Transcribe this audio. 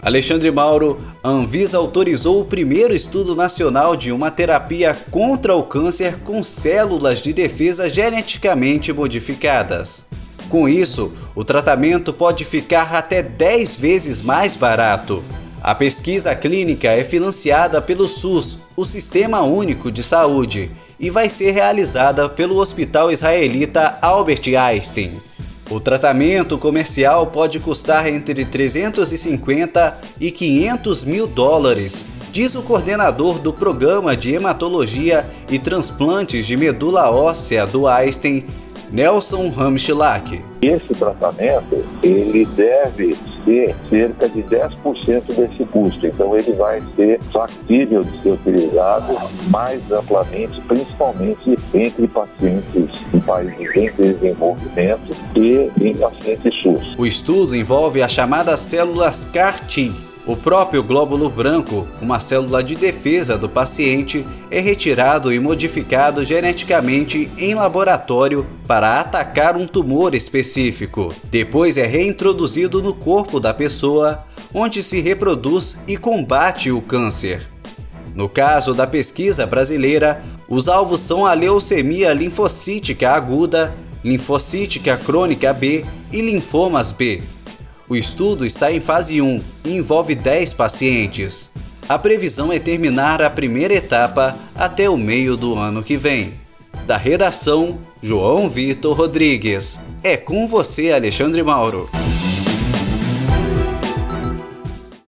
Alexandre Mauro, a Anvisa autorizou o primeiro estudo nacional de uma terapia contra o câncer com células de defesa geneticamente modificadas. Com isso, o tratamento pode ficar até 10 vezes mais barato. A pesquisa clínica é financiada pelo SUS, o Sistema Único de Saúde, e vai ser realizada pelo Hospital Israelita Albert Einstein. O tratamento comercial pode custar entre 350 e 500 mil dólares, diz o coordenador do Programa de Hematologia e Transplantes de Medula Óssea do Einstein, Nelson Ramschlack. Esse tratamento, ele deve ser cerca de 10% desse custo, então ele vai ser factível de ser utilizado mais amplamente, principalmente entre pacientes em países em desenvolvimento e em pacientes SUS. O estudo envolve as chamadas células CAR-T. O próprio glóbulo branco, uma célula de defesa do paciente, é retirado e modificado geneticamente em laboratório para atacar um tumor específico. Depois é reintroduzido no corpo da pessoa, onde se reproduz e combate o câncer. No caso da pesquisa brasileira, os alvos são a leucemia linfocítica aguda, linfocítica crônica B e linfomas B. O estudo está em fase 1 e envolve 10 pacientes. A previsão é terminar a primeira etapa até o meio do ano que vem. Da redação, João Vitor Rodrigues. É com você, Alexandre Mauro.